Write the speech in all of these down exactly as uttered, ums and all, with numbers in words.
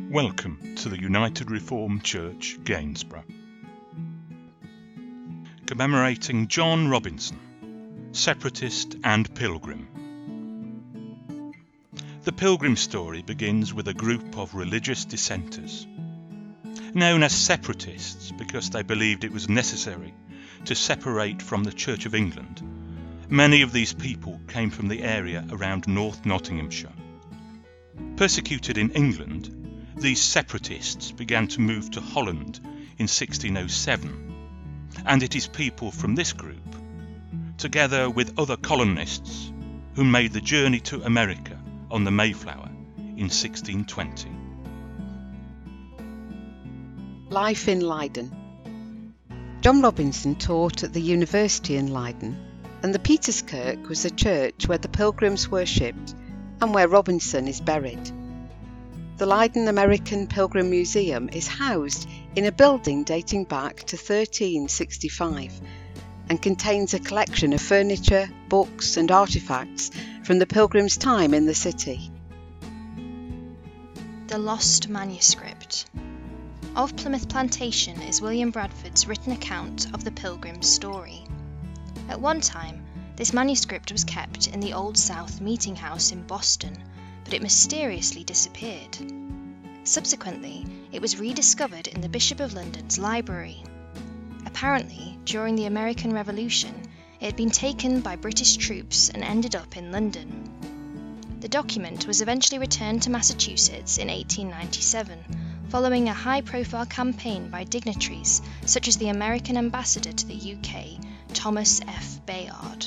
Welcome to the United Reformed Church, Gainsborough. Commemorating John Robinson, separatist and pilgrim. The pilgrim story begins with a group of religious dissenters, known as separatists because they believed it was necessary to separate from the Church of England. Many of these people came from the area around North Nottinghamshire. Persecuted in England, these separatists began to move to Holland in sixteen oh seven, and it is people from this group, together with other colonists, who made the journey to America on the Mayflower in sixteen twenty. Life in Leiden. John Robinson taught at the university in Leiden, and the Pieterskirk was a church where the pilgrims worshipped and where Robinson is buried. The Leiden American Pilgrim Museum is housed in a building dating back to thirteen sixty-five and contains a collection of furniture, books and artefacts from the pilgrims' time in the city. The Lost Manuscript. Of Plymouth Plantation is William Bradford's written account of the Pilgrim's story. At one time, this manuscript was kept in the Old South Meeting House in Boston, but it mysteriously disappeared. Subsequently, it was rediscovered in the Bishop of London's library. Apparently, during the American Revolution, it had been taken by British troops and ended up in London. The document was eventually returned to Massachusetts in eighteen ninety-seven, following a high-profile campaign by dignitaries such as the American ambassador to the U K, Thomas F. Bayard.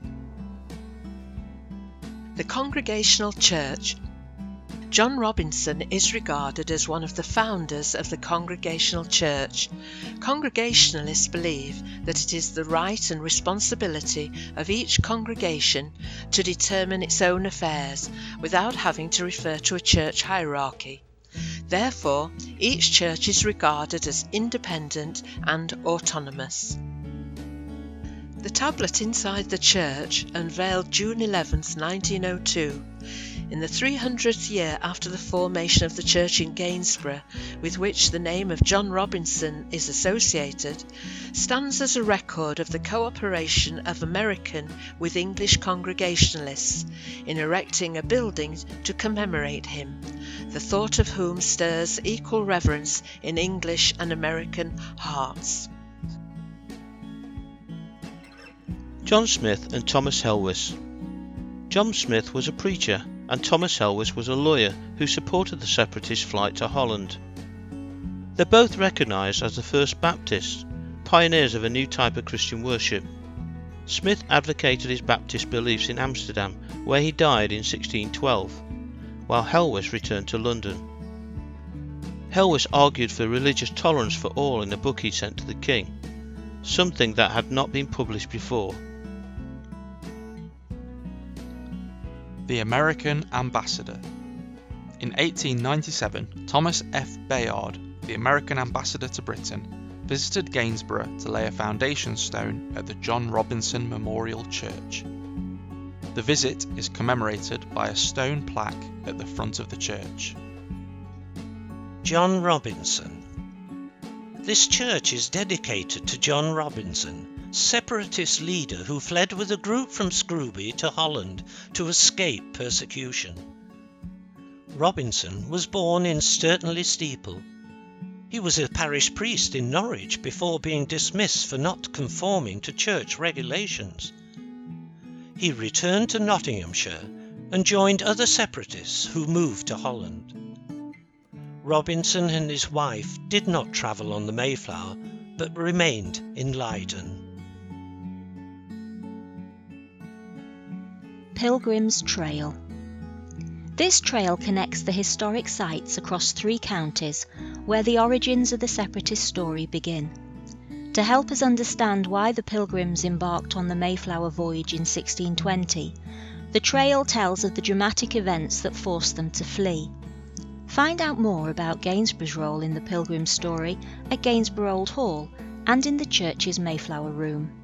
The Congregational Church. John Robinson is regarded as one of the founders of the Congregational Church. Congregationalists believe that it is the right and responsibility of each congregation to determine its own affairs without having to refer to a church hierarchy. Therefore, each church is regarded as independent and autonomous. The tablet inside the church, unveiled June eleventh, nineteen oh two, in the three hundredth year after the formation of the church in Gainsborough, with which the name of John Robinson is associated, stands as a record of the cooperation of American with English Congregationalists in erecting a building to commemorate him, the thought of whom stirs equal reverence in English and American hearts. John Smith and Thomas Helwys. John Smith was a preacher and Thomas Helwys was a lawyer who supported the separatist flight to Holland. They're both recognised as the first Baptists, pioneers of a new type of Christian worship. Smith advocated his Baptist beliefs in Amsterdam, where he died in sixteen twelve, while Helwys returned to London. Helwys argued for religious tolerance for all in a book he sent to the king, something that had not been published before. The American Ambassador. In eighteen ninety-seven, Thomas F. Bayard, the American ambassador to Britain, visited Gainsborough to lay a foundation stone at the John Robinson Memorial Church. The visit is commemorated by a stone plaque at the front of the church. John Robinson. This church is dedicated to John Robinson, separatist leader who fled with a group from Scrooby to Holland to escape persecution. Robinson was born in Sturtonley-Steeple. He was a parish priest in Norwich before being dismissed for not conforming to church regulations. He returned to Nottinghamshire and joined other separatists who moved to Holland. Robinson and his wife did not travel on the Mayflower, but remained in Leiden. Pilgrim's Trail. This trail connects the historic sites across three counties where the origins of the separatist story begin. To help us understand why the Pilgrims embarked on the Mayflower voyage in sixteen twenty, the trail tells of the dramatic events that forced them to flee. Find out more about Gainsborough's role in the Pilgrim story at Gainsborough Old Hall and in the church's Mayflower Room.